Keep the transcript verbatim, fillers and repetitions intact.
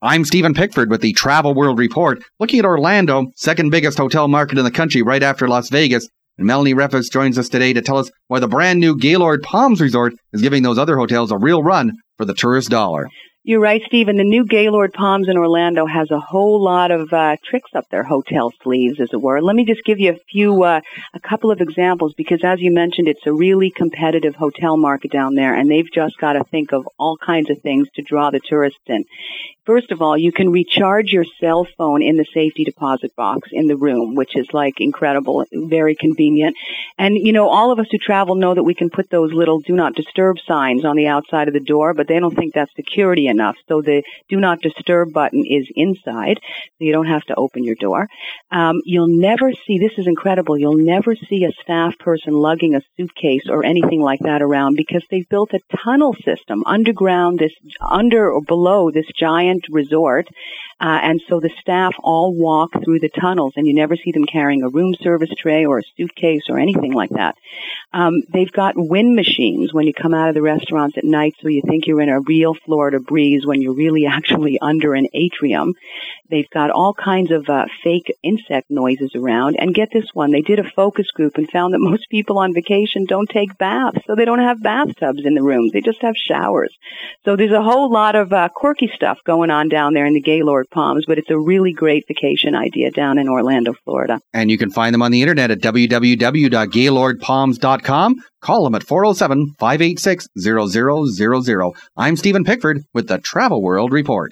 I'm Stephen Pickford with the Travel World Report, looking at Orlando, second biggest hotel market in the country right after Las Vegas. And Melanie Refus joins us today to tell us why the brand new Gaylord Palms Resort is giving those other hotels a real run for the tourist dollar. You're right, Stephen. The new Gaylord Palms in Orlando has a whole lot of uh, tricks up their hotel sleeves, as it were. Let me just give you a few, uh, a couple of examples, because as you mentioned, it's a really competitive hotel market down there, and they've just got to think of all kinds of things to draw the tourists in. First of all, you can recharge your cell phone in the safety deposit box in the room, which is like incredible, very convenient. And, you know, all of us who travel know that we can put those little do not disturb signs on the outside of the door, but they don't think that's security enough. So the do not disturb button is inside, so you don't have to open your door. Um, you'll never see, this is incredible, you'll never see a staff person lugging a suitcase or anything like that around, because they've built a tunnel system underground, this under or below this giant resort, uh, and so the staff all walk through the tunnels, and you never see them carrying a room service tray or a suitcase or anything like that. Um, they've got wind machines when you come out of the restaurants at night, so you think you're in a real Florida breeze when you're really actually under an atrium. They've got all kinds of uh, fake insect noises around, and get this one, they did a focus group and found that most people on vacation don't take baths, so they don't have bathtubs in the rooms, they just have showers. So there's a whole lot of uh, quirky stuff going on down there in the Gaylord Palms, but it's a really great vacation idea down in Orlando, Florida. And you can find them on the internet at w w w dot gaylord palms dot com. Call them at four oh seven, five eight six, zero zero zero zero. I'm Stephen Pickford with the Travel World Report.